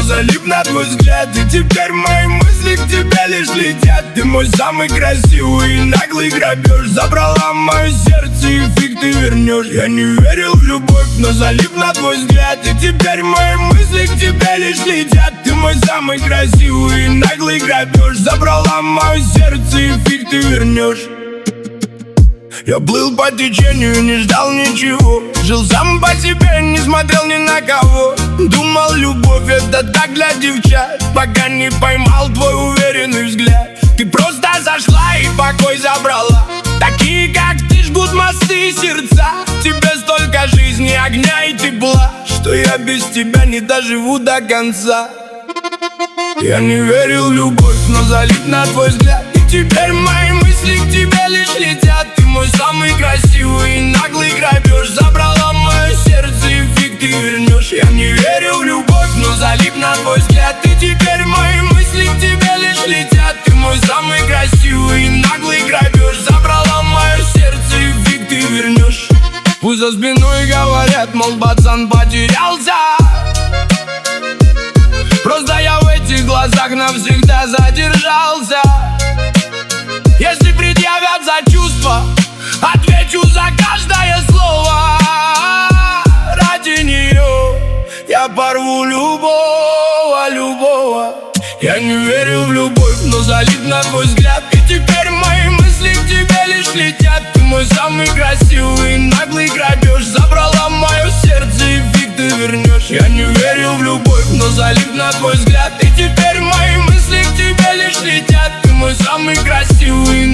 залип на твой взгляд. И теперь мои мысли к тебе лишь летят. Ты мой самый красивый и наглый грабеж. Забрала мое сердце и фиг ты вернешь. Я не верил в любовь, но залип на твой взгляд. И теперь мои мысли к тебе лишь летят. Ты мой самый красивый и наглый грабеж. Забрала мое сердце и фиг ты вернешь. Я плыл по течению, не ждал ничего. Жил сам по себе, не смотрел ни на кого. Думал, любовь это так для девчат, пока не поймал твой уверенный взгляд. Ты просто зашла и покой забрала. Такие, как ты, жгут мосты и сердца. В тебе столько жизни, огня и тепла, что я без тебя не доживу до конца. Я не верил в любовь, но залип на твой взгляд. И теперь мои мысли к тебе лишь летят. Ты мой самый красивый и наглый грабеж. Забрала мое сердце и фиг ты вернешь. Я не верил в любовь, но залип на твой взгляд. И теперь мои мысли к тебе лишь летят. Ты мой самый красивый и наглый грабеж. Забрала мое сердце и фиг ты вернешь. Пусть за спиной говорят, мол, пацан потерялся. Просто я в этих глазах навсегда задержался. Если предъявят за чувства, отвечу за каждое слово. Ради нее я порву любого, любого. Я не верил в любовь, но залип на твой взгляд. И теперь мои мысли к тебе лишь летят. Ты мой самый красивый и наглый грабеж. Забрала мое сердце и фиг ты вернешь. Я не верил в любовь, но залип на твой взгляд. И теперь мои мысли к тебе лишь летят. Ты мой самый красивый